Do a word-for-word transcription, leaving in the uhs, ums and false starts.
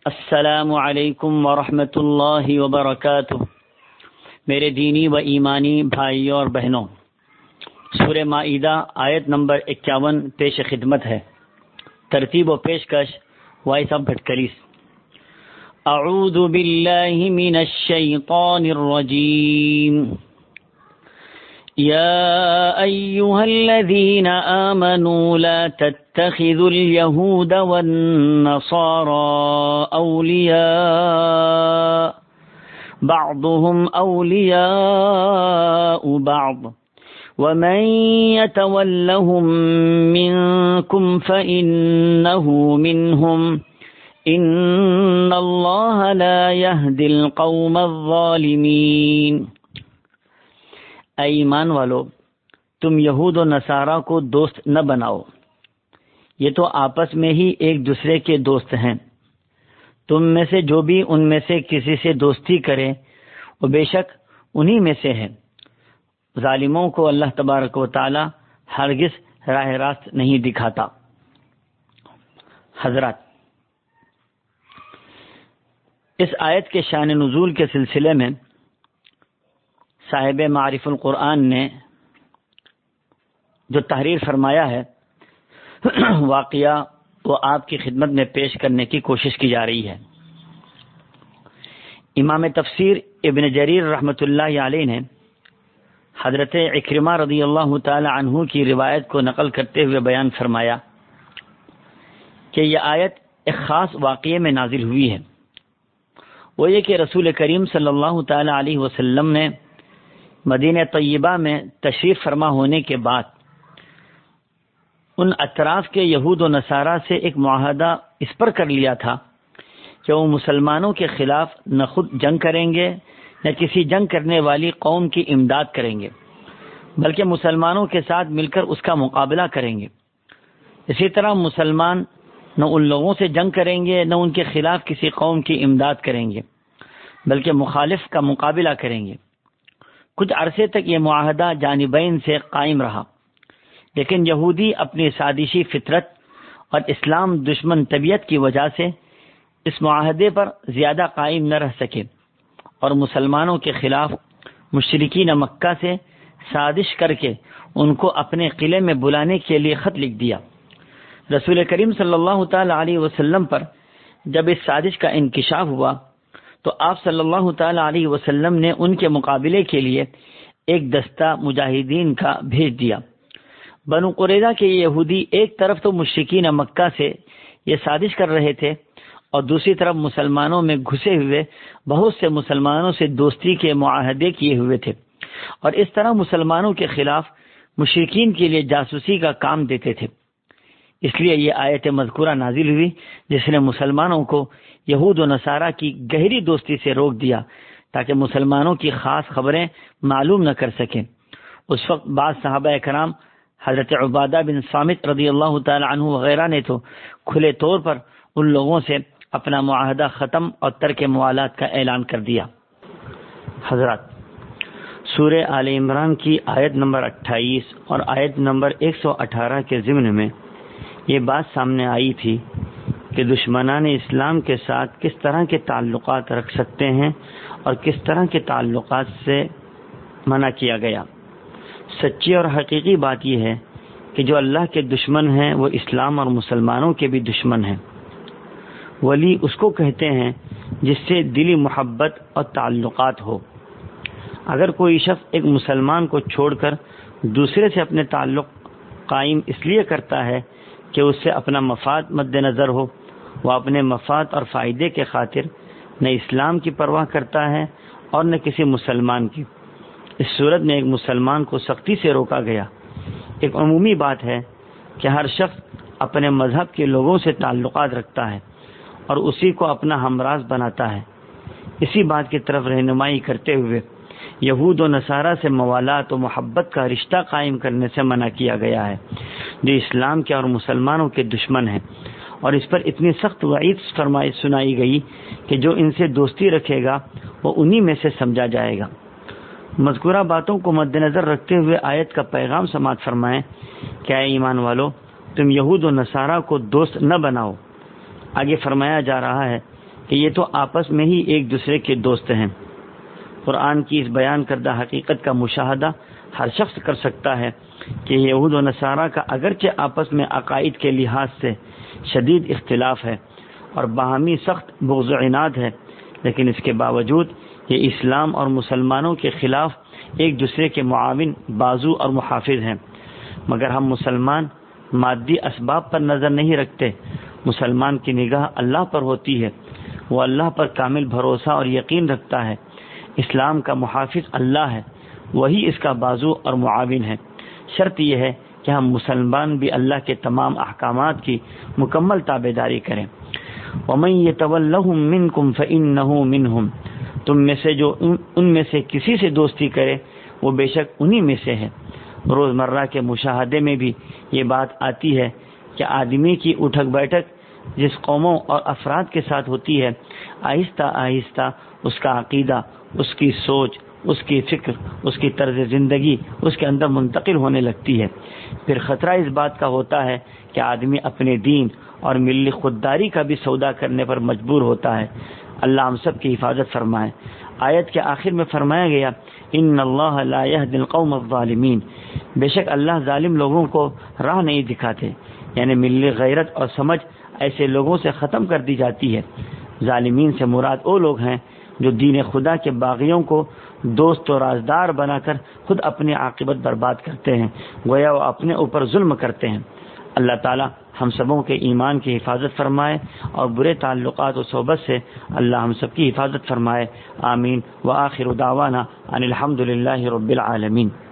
السلام علیکم ورحمۃ اللہ وبرکاتہ۔ میرے دینی و ایمانی بھائیوں اور بہنوں، سورہ مائدہ آیت نمبر اکیاون پیش خدمت ہے۔ ترتیب و پیشکش وائس آف بھٹکلیس۔ اعوذ باللہ من الشیطان الرجیم۔ یا ایہا الذین آمنوا لا تتخذوا اليہود والنصارى اولیاء بعضهم اولیاء بعض ومن يتولهم منكم فإنه منهم ان اللہ لا يهدي القوم الظالمین۔ اے ایمان والو، تم یہود و نصارہ کو دوست نہ بناؤ، یہ تو آپس میں ہی ایک دوسرے کے دوست ہیں۔ تم میں سے جو بھی ان میں سے کسی سے دوستی کرے وہ بے شک انہی میں سے ہے۔ ظالموں کو اللہ تبارک و تعالی ہرگز راہ راست نہیں دکھاتا۔ حضرات، اس آیت کے شان نزول کے سلسلے میں صاحب معارف القرآن نے جو تحریر فرمایا ہے، واقعہ وہ آپ کی خدمت میں پیش کرنے کی کوشش کی جا رہی ہے۔ امام تفسیر ابن جریر رحمۃ اللہ علیہ نے حضرت عکرمہ رضی اللہ تعالی عنہ کی روایت کو نقل کرتے ہوئے بیان فرمایا کہ یہ آیت ایک خاص واقعے میں نازل ہوئی ہے۔ وہ یہ کہ رسول کریم صلی اللہ تعالی علیہ وسلم نے مدینہ طیبہ میں تشریف فرما ہونے کے بعد ان اطراف کے یہود و نصارہ سے ایک معاہدہ اس پر کر لیا تھا کہ وہ مسلمانوں کے خلاف نہ خود جنگ کریں گے نہ کسی جنگ کرنے والی قوم کی امداد کریں گے، بلکہ مسلمانوں کے ساتھ مل کر اس کا مقابلہ کریں گے۔ اسی طرح مسلمان نہ ان لوگوں سے جنگ کریں گے نہ ان کے خلاف کسی قوم کی امداد کریں گے، بلکہ مخالف کا مقابلہ کریں گے۔ کچھ عرصے تک یہ معاہدہ جانبین سے قائم رہا، لیکن یہودی اپنی سازشی فطرت اور اسلام دشمن طبیعت کی وجہ سے اس معاہدے پر زیادہ قائم نہ رہ سکے اور مسلمانوں کے خلاف مشرکین مکہ سے سازش کر کے ان کو اپنے قلعے میں بلانے کے لیے خط لکھ دیا۔ رسول کریم صلی اللہ تعالی علیہ وسلم پر جب اس سازش کا انکشاف ہوا تو آپ صلی اللہ تعالی علیہ وسلم نے ان کے مقابلے کے لیے ایک دستہ مجاہدین کا بھیج دیا۔ بنو قریظہ کے یہودی ایک طرف تو مشرکین مکہ سے یہ سازش کر رہے تھے اور دوسری طرف مسلمانوں میں گھسے ہوئے بہت سے مسلمانوں سے دوستی کے معاہدے کیے ہوئے تھے، اور اس طرح مسلمانوں کے خلاف مشرکین کے لیے جاسوسی کا کام دیتے تھے۔ اس لیے یہ آیت مذکورہ نازل ہوئی جس نے مسلمانوں کو یہود و نصارہ کی گہری دوستی سے روک دیا تاکہ مسلمانوں کی خاص خبریں معلوم نہ کر سکیں۔ اس وقت بعض صحابہ کرام حضرت عبادہ بن صامت رضی اللہ تعالی عنہ وغیرہ نے تو کھلے طور پر ان لوگوں سے اپنا معاہدہ ختم اور ترک موالات کا اعلان کر دیا۔ حضرات، سورہ آل عمران کی آیت نمبر اٹھائیس اور آیت نمبر ایک سو اٹھارہ کے ضمن میں یہ بات سامنے آئی تھی کہ دشمنان اسلام کے ساتھ کس طرح کے تعلقات رکھ سکتے ہیں اور کس طرح کے تعلقات سے منع کیا گیا۔ سچی اور حقیقی بات یہ ہے کہ جو اللہ کے دشمن ہیں وہ اسلام اور مسلمانوں کے بھی دشمن ہیں۔ ولی اس کو کہتے ہیں جس سے دلی محبت اور تعلقات ہو۔ اگر کوئی شخص ایک مسلمان کو چھوڑ کر دوسرے سے اپنے تعلق قائم اس لیے کرتا ہے کہ اس سے اپنا مفاد مد نظر ہو، وہ اپنے مفاد اور فائدے کے خاطر نہ اسلام کی پرواہ کرتا ہے اور نہ کسی مسلمان کی۔ اس صورت میں ایک مسلمان کو سختی سے روکا گیا۔ ایک عمومی بات ہے کہ ہر شخص اپنے مذہب کے لوگوں سے تعلقات رکھتا ہے اور اسی کو اپنا ہمراز بناتا ہے۔ اسی بات کی طرف رہنمائی کرتے ہوئے یہود و نصارہ سے موالات و محبت کا رشتہ قائم کرنے سے منع کیا گیا ہے جو اسلام کے اور مسلمانوں کے دشمن ہیں، اور اس پر اتنی سخت وعید فرمائی سنائی گئی کہ جو ان سے دوستی رکھے گا وہ انہی میں سے سمجھا جائے گا۔ مذکورہ باتوں کو مد نظر رکھتے ہوئے آیت کا پیغام سماعت فرمائیں کہ اے ایمان والو، تم یہود و نصارہ کو دوست نہ بناؤ۔ آگے فرمایا جا رہا ہے کہ یہ تو آپس میں ہی ایک دوسرے کے دوست ہیں۔ قرآن کی اس بیان کردہ حقیقت کا مشاہدہ ہر شخص کر سکتا ہے کہ یہود و نصارہ کا اگرچہ آپس میں عقائد کے لحاظ سے شدید اختلاف ہے اور باہمی سخت بغض و عناد ہے، لیکن اس کے باوجود یہ اسلام اور مسلمانوں کے خلاف ایک دوسرے کے معاون، بازو اور محافظ ہیں۔ مگر ہم مسلمان مادی اسباب پر نظر نہیں رکھتے، مسلمان کی نگاہ اللہ پر ہوتی ہے، وہ اللہ پر کامل بھروسہ اور یقین رکھتا ہے۔ اسلام کا محافظ اللہ ہے، وہی اس کا بازو اور معاون ہے۔ شرط یہ ہے کہ ہم مسلمان بھی اللہ کے تمام احکامات کی مکمل تابعداری کریں۔ وَمَن يَتَوَلَّهُم مِّنكُمْ فَإِنَّهُ مِنْهُمْ، تم میں سے جو ان میں سے کسی سے دوستی کرے وہ بے شک انہی میں سے ہے۔ روزمرہ کے مشاہدے میں بھی یہ بات آتی ہے کہ آدمی کی اٹھک بیٹھک جس قوموں اور افراد کے ساتھ ہوتی ہے، آہستہ آہستہ اس کا عقیدہ، اس کی سوچ، اس کی فکر، اس کی طرز زندگی اس کے اندر منتقل ہونے لگتی ہے۔ پھر خطرہ اس بات کا ہوتا ہے کہ آدمی اپنے دین اور ملی خودداری کا بھی سودا کرنے پر مجبور ہوتا ہے۔ اللہ ہم سب کی حفاظت فرمائے۔ آیت کے آخر میں فرمایا گیا، ان اللہ لا یہدی القوم الظالمین، بے شک اللہ ظالم لوگوں کو راہ نہیں دکھاتے، یعنی ملی غیرت اور سمجھ ایسے لوگوں سے ختم کر دی جاتی ہے۔ ظالمین سے مراد وہ لوگ ہیں جو دین خدا کے باغیوں کو دوست و رازدار بنا کر خود اپنی عاقبت برباد کرتے ہیں، گویا وہ اپنے اوپر ظلم کرتے ہیں۔ اللہ تعالی ہم سبوں کے ایمان کی حفاظت فرمائے اور برے تعلقات و صحبت سے اللہ ہم سب کی حفاظت فرمائے۔ آمین۔ وآخر دعوانا ان الحمد للہ رب العالمین۔